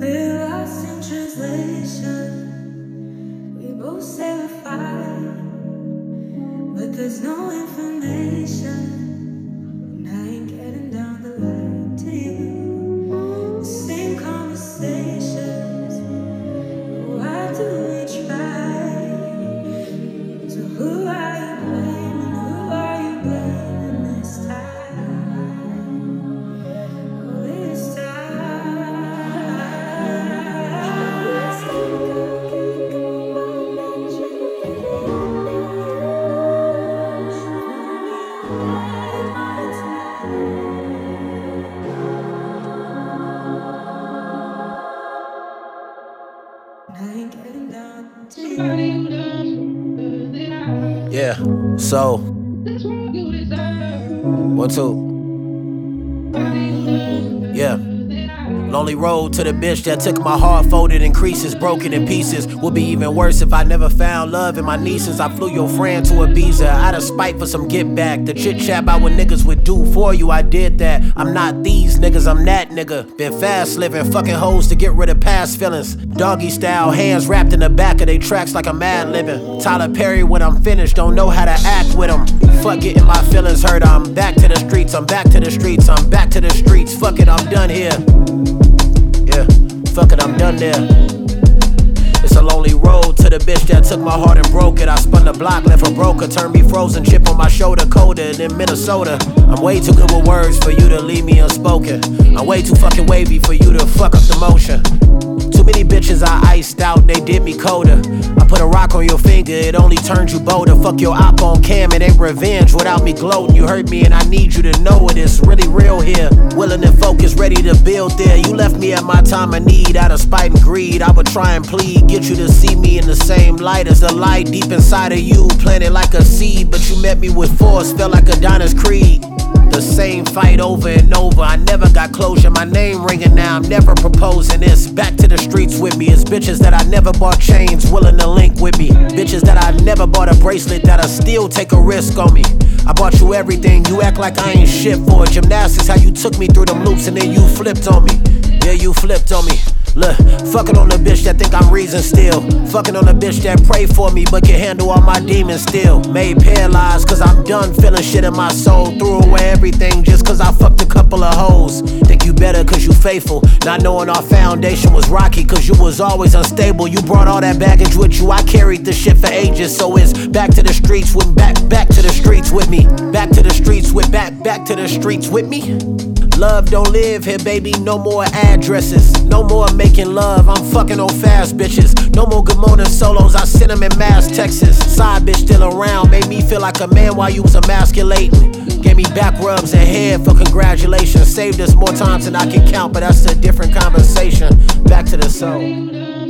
We're lost in translation. We both say we're fine, but there's no information. And I ain't getting down the line to you. The same conversations. Why do we try? So who are you blaming? Who are you blaming this time? This Yeah, so 1, 2. Yeah. Lonely road to the bitch that took my heart, folded in creases, broken in pieces. Would be even worse if I never found love in my nieces. I flew your friend to Ibiza out of spite for some get back. The chit chat about what niggas would do for you, I did that. I'm not these niggas, I'm that nigga. Been fast living, fucking hoes to get rid of past feelings. Doggy style, hands wrapped in the back of they tracks like I'm mad living. Tyler Perry when I'm finished, don't know how to act with him. Fuck getting my feelings hurt, I'm back to the streets, I'm back to the streets, I'm back to the streets. Fuck it, I'm done here. Yeah, fuck it, I'm done there. It's a lonely road to the bitch that took my heart and broke it. I spun the block, left a broker, turned me frozen, chip on my shoulder, colder than Minnesota. I'm way too good with words for you to leave me unspoken. I'm way too fucking wavy for you to fuck up the motion. Too many bitches I iced out, they did me colder. I put a rock on your finger, it only turns you bolder. Fuck your op on cam, it ain't revenge without me gloating. You hurt me and I need you to know it, it's really real here. Willing and focused, ready to build there. You left me at my time of need, out of spite and greed. I would try and plead, get you to see me in the same light as the light deep inside of you. Planted like a seed, but you met me with force, felt like Adonis Creed. The same fight over and over, I never got closure. My name ringing now, I'm never proposing this. Back to the streets with me, it's bitches that I never bought chains, willing to link with me. Bitches that I never bought a bracelet, that'll still take a risk on me. I bought you everything, you act like I ain't shit for it. Gymnastics, how you took me through them loops and then you flipped on me. Yeah, you flipped on me. Look, fucking on the bitch that think I'm reason still. Fucking on the bitch that pray for me but can handle all my demons still. Made paralyzed cause I'm done feeling shit in my soul. Threw away everything just cause I fucked a couple of hoes. Think you better cause you faithful, not knowing our foundation was rocky cause you was always unstable. You brought all that baggage with you, I carried the shit for ages. So it's back to the streets with back to the streets with me. Back to the streets with back to the streets with me. Love don't live here, baby, no more addresses. No more making love, I'm fucking on fast bitches. No more good morning solos, I sent them in Mass, Texas. Side bitch still around, made me feel like a man while you was emasculating. Gave me back rubs and head for congratulations. Saved us more times than I can count, but that's a different conversation. Back to the soul.